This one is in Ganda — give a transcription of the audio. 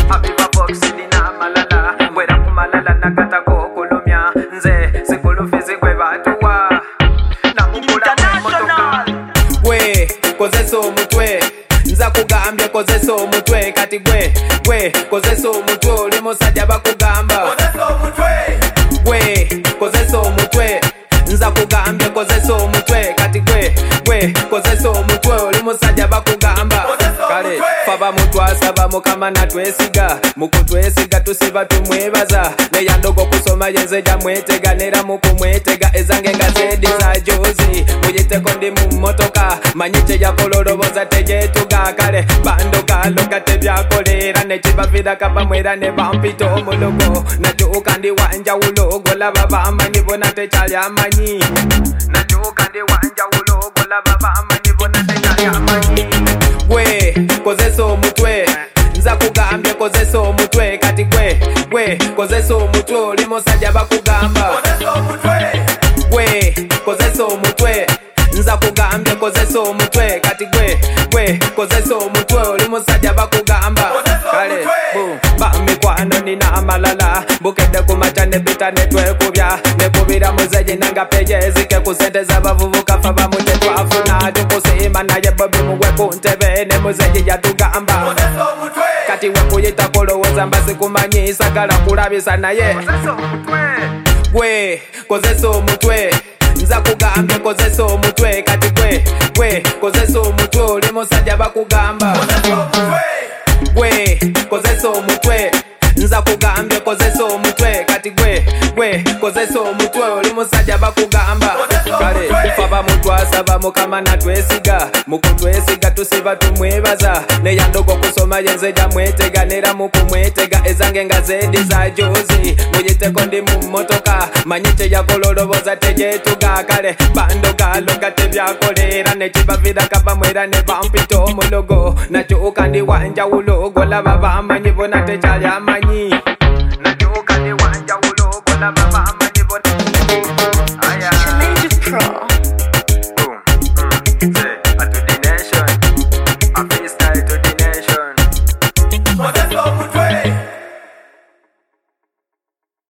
abiba box nina malala bwera kumalala nakatako kulumya nze sikulufizi gwe batuwa namukula motoka gwe kozesa omutwe nza kugambye kozesa omutwe kati gwe kozesa omutwe oli musajja bakugamba gwe kozesa omutwe nza kugambye kozesa omutwe kati gwe kozesa omutwe oli musajja bakugamba kale faba mutwasaba mukama natwesiga mukutwesiga tusiba tumwebaza neyandogo kusoma yenze jamwetega nera mukumwetega ezange nga zedi za jozi muyiteko ndi mu motoka manyite yakololoboza tejetuga kale bandokaloka tebyakolera nekibavira kabamwera ne bampita omulugo najuka ndi wanjawulo golaba bamanyi bona tekyali amanyi najuka ndi wanjawulo golaba bamanyi bona tekyali amanyi gwe kozesa omutwe nza kugambye kozesa omutwe kati gwe kozesa omutwe oli musajja bakugamba gwe kozesa omutwe nza kugambye kozesa omutwe kati gwe kozesa omutwe oli musajja bakugamba kale bamikwano nina amalala bukedde kumaca nebita netwekubya nekubira muzeyi nanga peyezike kusente z'abavubuka fa bamutetwafuna tukusima naye bobi mugwe kuntebe ne muzeyi yatugamba kati wekuyita kulowooza mbasikumanyisa gala kulabisa naye gwe kozesa omutwe nza kugambye kozesa omutwe kati gwe kozesa omutwe oli musajja bakugamba gwe kozesa omutwe nza kugambye kozesa omutwe kati gwe kozesa omutwe oli musajja bakugamba kale faba mutwasaba mukama natwesiga mukutwesiga tusiba tumwebaza neyandogo kusoma yenze jamwetega nera mukumwetega ezange nga zedi za jozi muyiteko ndi mu motoka manyite yakololoboza tejetuga kale bandogaloka tebyakolera nekibavira kabamwera ne bampita omulugo najuka ndi wanjawulo golaba bamanyi bona tekyali amanyi